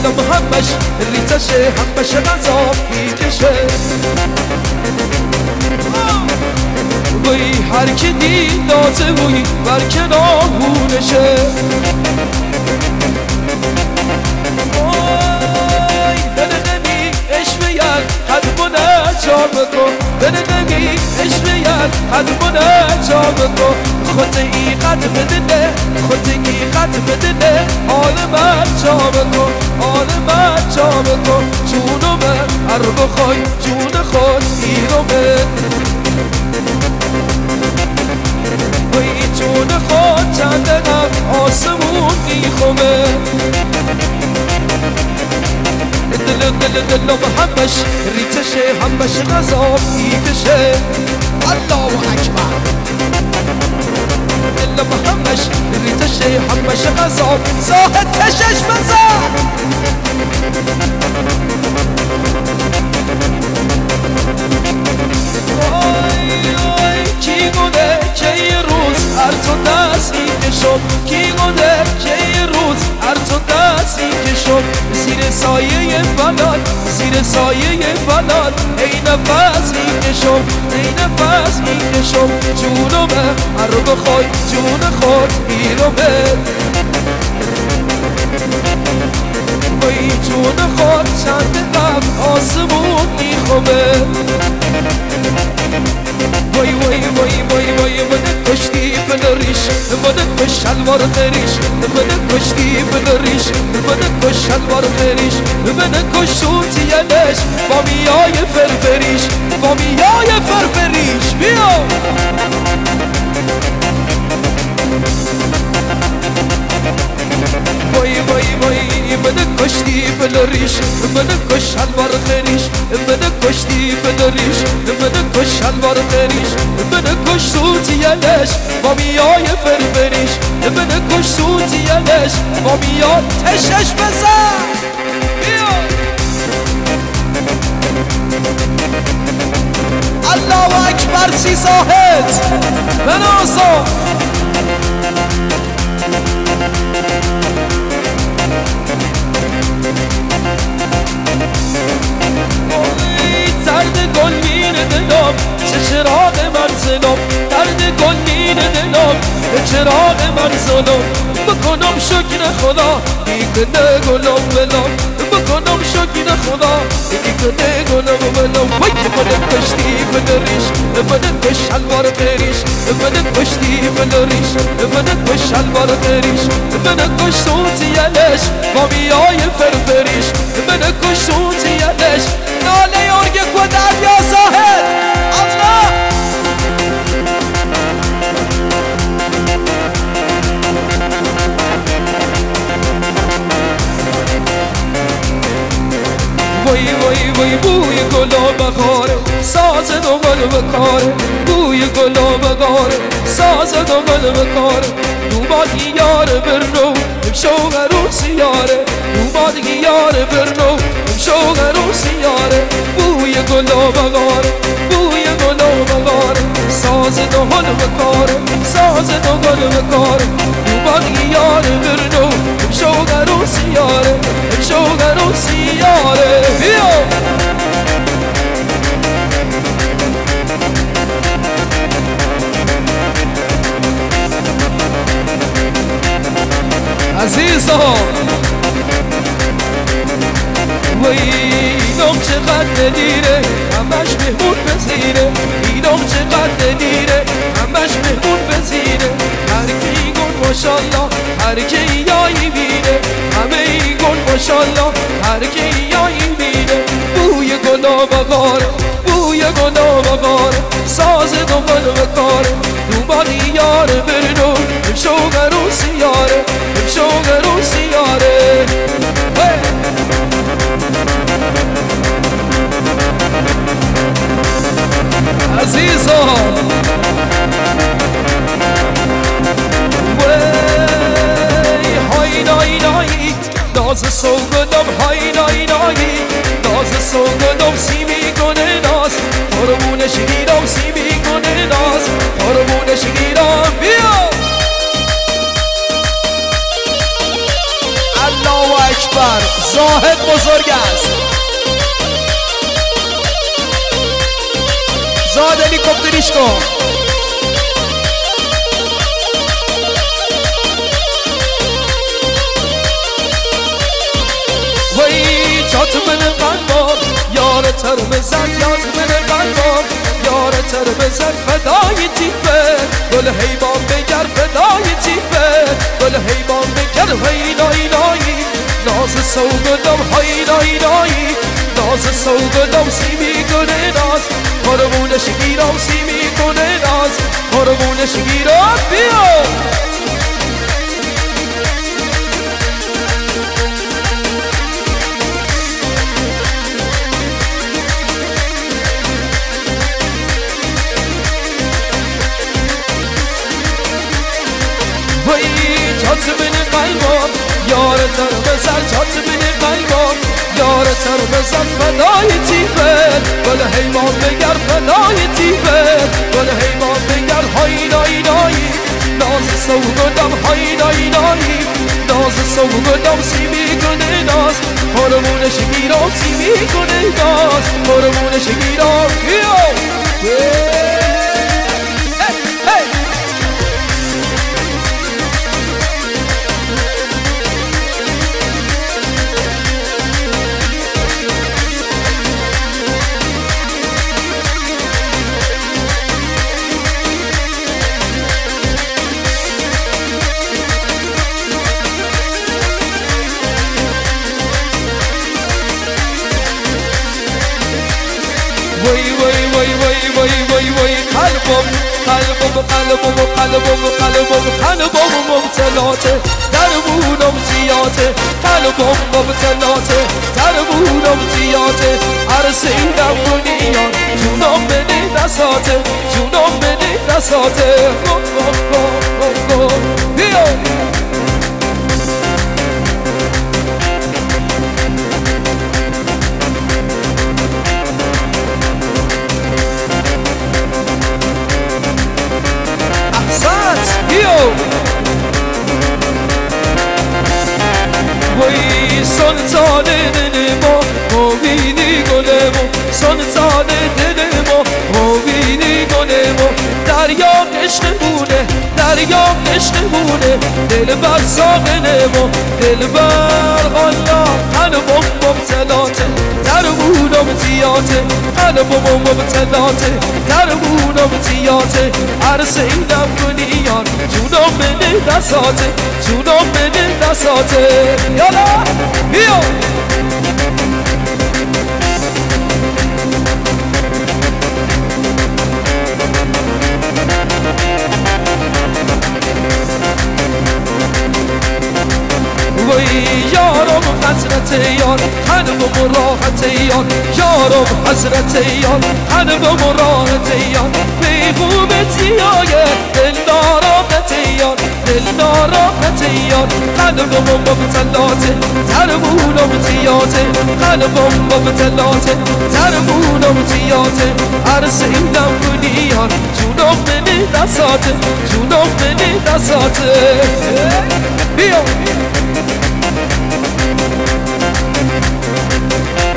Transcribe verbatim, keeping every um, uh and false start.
دلم همش ریزشه، همش غذا میکشه. وی هر کی دید دازه وی بر کنارونشه. وای دل نمی اشویل حد بونه جا بکن، دل نمی اشویل حد بونه جا بکن. خود ای قد بدنه، خود ای قد بدنه، آل من جا بکن، آل من جا بکن. جونو من هر بخوای جون خود ایرو من، وی جون خود چند قد آسمون میخومه. دل دل دلم همش ریزشه، همش غذا میکشه. الله اکبر. دلم همش ریزشه، همش غذا زاهد کشش بزن. وای وای کی گونه که یه روز هر تو دستی کشم، کی گونه که یه روز هر تو دستی کشم. زیر سایه فلان، زیر سایه فلان، ای نفس میکشم، ای نفس میکشم. جونمه هر رو بخوای جون خود میرومه. وی جون خود چند قبل آسمون میخومه. وای وای وای وای وای من کشتی بنریش، من کش شلوار خریش، من کشتی بنریش، من کش شلوار خریش، من کش شوتیانش با میای فرفریش، با میای فرفریش. بیا وای وای وای من کشتی بنریش، من کش شلوار خریش، من کشتی بنریش، من کش شلوار خریش، من کش سوتیانش با میای فرفریش، من کش سوتیانش با میای تشش بزن. بیا الله اکبر. سی زاهد بنازا درد گل مینه دلم، چه چراغ من زنم. درد گل مینه دلم، چه چراغ من زنم. بکنم شکر خدا بیکنه گلم بلم، بکنم شکر خدا بیکنه گلم بلم. وای من کشتی بنریش، من کش شلوار خریش، من کشتی بنریش، من کش شلوار خریش، من کش سوتیانش با میای فرفریش، من کش سوتیانش. ناله ارگه و دریا زاهد الله. وای وای وای بوی گلا بخاره، ساز دنبال بکاره. بوی گلا بخاره، ساز دنبال بکاره. دوبادی یار برنو شوق روسی یاره، دوبادی یار برنو شوق روسی یاره. بوی گلا بخاره، بوی گلا بخاره، ساز دنبال بکاره، ساز دنبال بکاره. دوبادی یار برنو شوق روسی یاره، شوق روسی یاره. بیا عزیزا. وی اینم چقدر دیره، همش مهمون پذیره. اینم چقدر دیره، همش مهمون پذیره. هر کی گل ماشالله، هر کی یایی بینه. همه گل ماشالله، هر کی یایی بینه. بوی گلا بغاره، بوی گلا بغاره، ساز دنبال بکاره. دوبادی یار برنو شوق روسی یاره، شوق روسی یاره. عزیزا وی های نای نایی ناز سوگندم، های نای نایی ناز سوگندم. سی میکنه ناز قربونش گیرم، سی میکنه ناز قربونش گیرم. بیا الله اکبر. زاهد بزرگ است. زاهد هلیکوپتریش کن. وی جات من قلبم یار تر بزن، یاد من قلبم یار تر بزن، فدای تیفه گل حیبان بگر، فدای تیفه گل حیبان بگر. وی نای نایی ناز سوگدم، های نای نایی ناز سوگدم، سیمی کنه ناز قربونش گیرم، سیمی کنه ناز قربونش گیرم. بیا جات من قلبم یار تر بزن، جات من قلبم یار تر بزن، فدای تیفه گل حیوان بگر، فدای تیفه گل حیوان بگر. های نای نایی ناز سوگدم، های نای نایی ناز سوگدم، سیمی کنه ناز قربونش گیرم، سیمی کنه ناز قربونش گیرم. وای وای وای وای وای وای وای قلبم قلبم قلبم قلبم قلبم قلبم مبتلاته، دربونم زیاده، قلبم مبتلاته، دربونم زیاده. عرصیدم دنیا جونم بده دستاته، جونم بده دستاته. بیا وی سلطان دل ما موینی گل ما، سلطان دل ما موینی گل ما. دریا عشقمونه، دریا عشقمونه، دل بر ساقل ما، دل بر غلا. قلبم مبتلاته، دربونم زیاده، قلبم مبتلاته، دربونم زیاده. عرصیدم دنیا جونم بده دستاته، جونم بده دستاته. یالا بیا وی یارم حضرت یار، قلبم راحت یار، یارم حضرت یار، قلبم راحت یار. بی خوبت یایه دل ناراحت یار، دل ناراحت یار. قلبم مبتلاته، دربونم زیاده، قلبم مبتلاته، دربونم زیاده. عرصیدم دنیا جونم بده دستاته، جونم بده دستاته. بیا